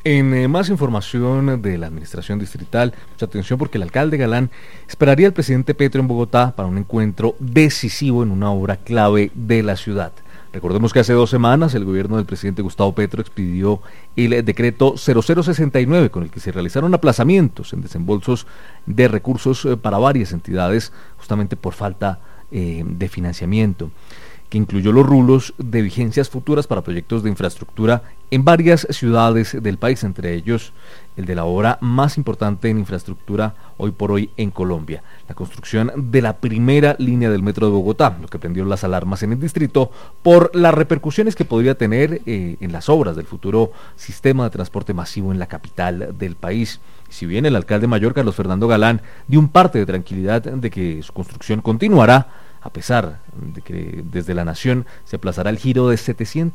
En más información de la administración distrital, mucha atención porque el alcalde Galán esperaría al presidente Petro en Bogotá para un encuentro decisivo en una obra clave de la ciudad. Recordemos que hace 2 semanas el gobierno del presidente Gustavo Petro expidió el decreto 0069 con el que se realizaron aplazamientos en desembolsos de recursos para varias entidades justamente por falta de financiamiento, que incluyó los rubros de vigencias futuras para proyectos de infraestructura en varias ciudades del país, entre ellos el de la obra más importante en infraestructura hoy por hoy en Colombia, la construcción de la primera línea del metro de Bogotá, lo que prendió las alarmas en el distrito por las repercusiones que podría tener en las obras del futuro sistema de transporte masivo en la capital del país. Si bien el alcalde mayor, Carlos Fernando Galán, dio un parte de tranquilidad de que su construcción continuará, a pesar de que desde la Nación se aplazará el giro de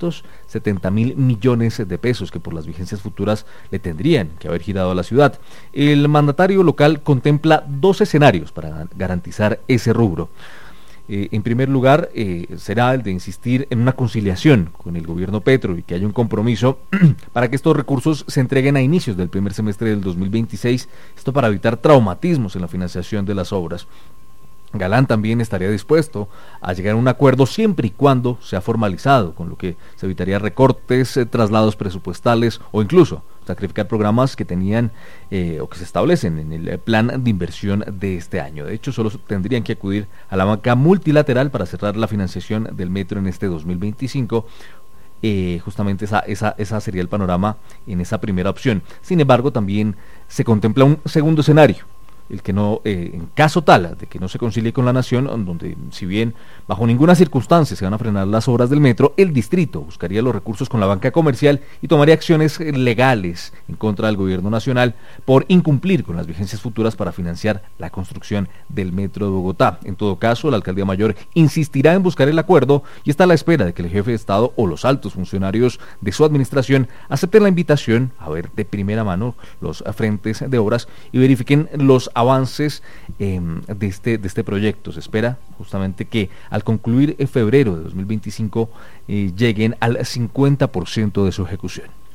770.000 millones de pesos que por las vigencias futuras le tendrían que haber girado a la ciudad. El mandatario local contempla 2 escenarios para garantizar ese rubro. En primer lugar, será el de insistir en una conciliación con el gobierno Petro y que haya un compromiso para que estos recursos se entreguen a inicios del primer semestre del 2026, esto para evitar traumatismos en la financiación de las obras. Galán también estaría dispuesto a llegar a un acuerdo siempre y cuando sea formalizado, con lo que se evitaría recortes, traslados presupuestales o incluso sacrificar programas que tenían o que se establecen en el plan de inversión de este año. De hecho, solo tendrían que acudir a la banca multilateral para cerrar la financiación del metro en este 2025. Justamente esa sería el panorama en esa primera opción. Sin embargo, también se contempla un segundo escenario, el que no, en caso tal de que no se concilie con la Nación, donde si bien bajo ninguna circunstancia se van a frenar las obras del metro, el distrito buscaría los recursos con la banca comercial y tomaría acciones legales en contra del gobierno nacional por incumplir con las vigencias futuras para financiar la construcción del metro de Bogotá. En todo caso, la alcaldía mayor insistirá en buscar el acuerdo y está a la espera de que el jefe de Estado o los altos funcionarios de su administración acepten la invitación a ver de primera mano los frentes de obras y verifiquen los avances de este proyecto. Se espera justamente que al concluir en febrero de 2025 lleguen al 50% de su ejecución.